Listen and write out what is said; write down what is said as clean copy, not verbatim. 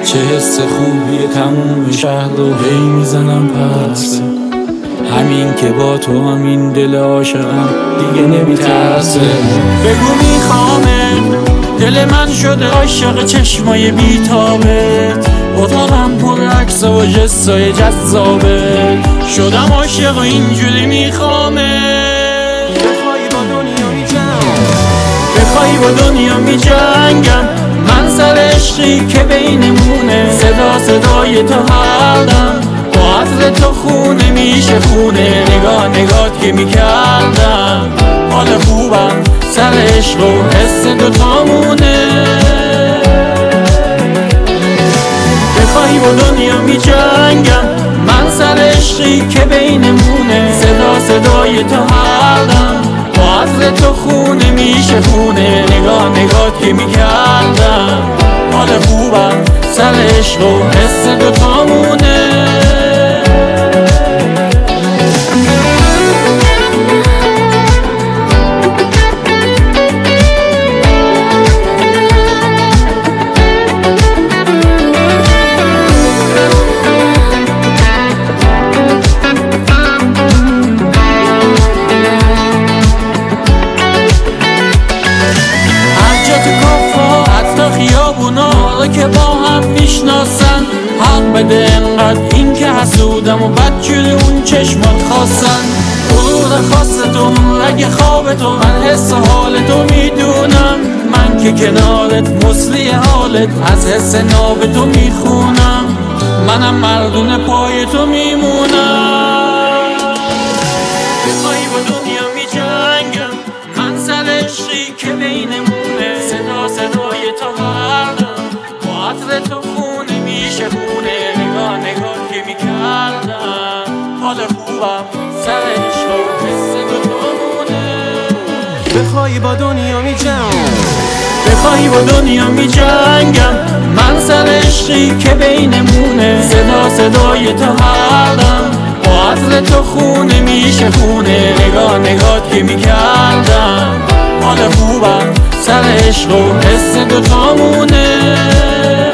چه حس خوبیه تموم شهر رو هی میزنم پس، همین که با تو همین دل عاشقم دیگه نمیترسه. بگو میخوامه، دل من شده عاشق چشمای بیتابت، اتاقم پر عکس و جسای جذابت، شدم عاشق و اینجوری میخوامه. بخوای با دنیا میجنگم، من سر عشقی که بینمونه، صدا صدای تو حالم، با عطر تو خونه میشه خونه، نگاه نگات که میکردم، حال خوبم سر عشق و حس دوتامونه. بخوای با دنیا میجنگم، من سر عشقی که بینمونه، صدا صدای تو حالم، با عطر تو خونه میشه خونه، نگاه نگات که میکردم، حال خوبم سر عشق و حس دوتامونه. که با هم میشناسن، حق بده انقدر این که حسودم و بدجوری اون چشمات خواستن، غرور خاص تو رگ خواب تو، من حس حال تو میدونم، من که کنارت مثلی حالت، از حس ناب تو میخونم، منم مردون پای تو میمونم. بخوای با دنیا میجنگم، من سر عشقی که بینمونه، صدا صدای تو هردم، عطر تو خونه میشه خونه، نگاه نگاه که میکردم، حال خوبم سر عشق و حس دوتامونه. بخوای با دنیا میجنگم، بخوای با دنیا میجنگم، من سر عشقی که بینمونه، صدا صدای تو حالم، با عطر تو خونه میشه خونه، نگاه نگاه که میکردم، حال خوبم سر عشق و حس دوتامونه.